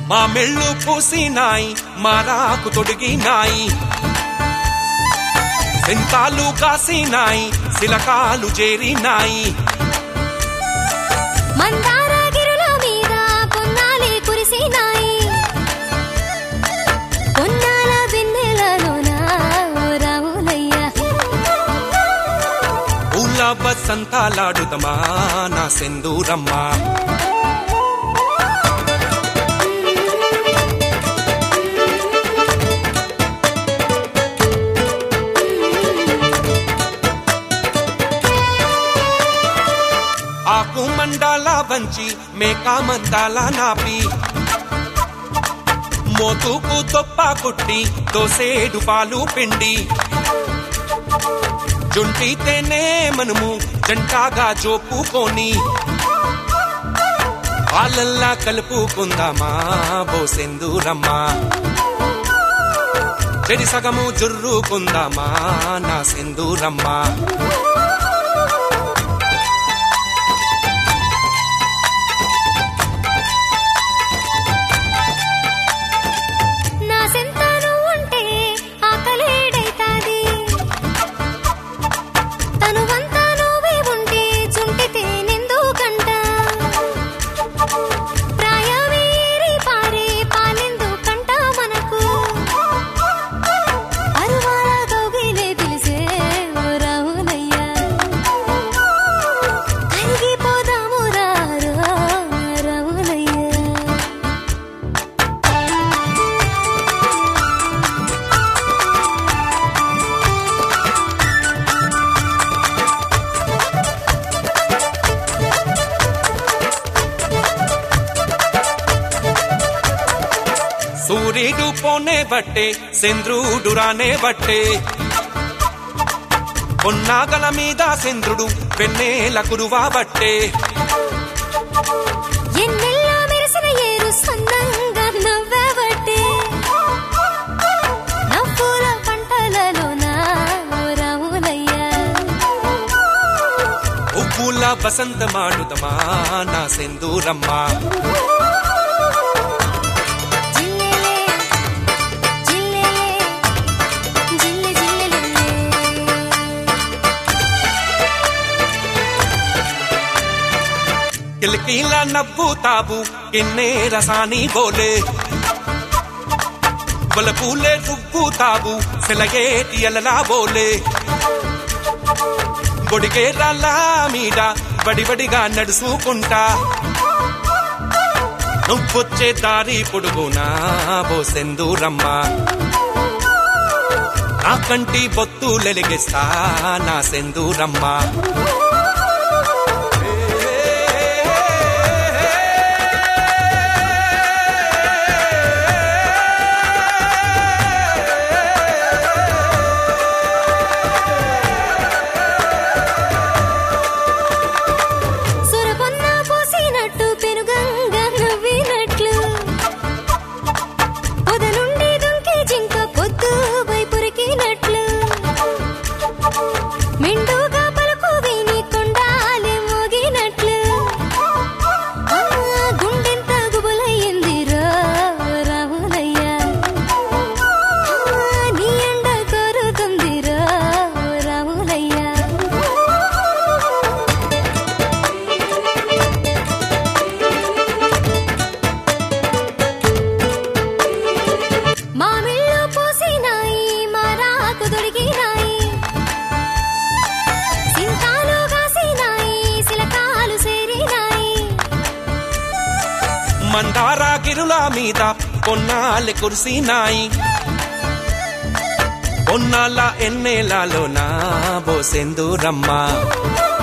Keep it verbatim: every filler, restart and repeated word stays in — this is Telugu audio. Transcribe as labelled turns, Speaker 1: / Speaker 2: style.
Speaker 1: మా మెళ్ళు పూసినాయి మారాకు తొడిగినాయి సెంతాలు కాసినాయి శిలకాలు చేరినాయి
Speaker 2: మందార గిరుల మీద పొన్నాలి కురిసినాయి పొన్నాల వెన్నెలలోన రావులయ్య
Speaker 1: పూల బసంతాలాడుదమా నా సెందూరమ్మ ఆకు మండాల వంచి మేకా మందాల నాపి మోతుకు తొప్ప కుట్టి దోసేడు పాలు పిండి జుంటితేనే మనము జంటాగా జోపుకొని పాలల్లా కలుపుకుందామా బోసెందూరమ్మ చెడి సగము జుర్రుకుందామా నా సెందూరమ్మ సూర్యుడు పోనే బట్టే చంద్రుడు రానే బట్టే పొన్నాగల మీద చంద్రుడు వెన్నెల కురువా బట్టే
Speaker 2: ఎన్నెల్లో మెరిసిన ఏరు సన్నంగా నవ్వబట్టే నవ్వుల పంటలలోన రావులయ్య
Speaker 1: ఉప్పుల వసంతమాడుదమా నా సెందూరమ్మ కిలకిలా నవ్వుతావు ఎన్నే రసాని బోలే బలపూలే రువ్వుతావు సెలగేటి అలలా బోలే బొడిగే రాళ్ళ మీద బడిబడిగా నడుచుకుంటా నువ్వొచ్చే దారి పొడుగునా బోసెందూరమ్మ నా కంటి బొత్తులెలిగిస్తా నా సెందూరమ్మ మందార గిరుల మీద పొన్నాలి కురిసినాయి పొన్నాల ఎన్నెలలో నా బోసెందూరమ్మ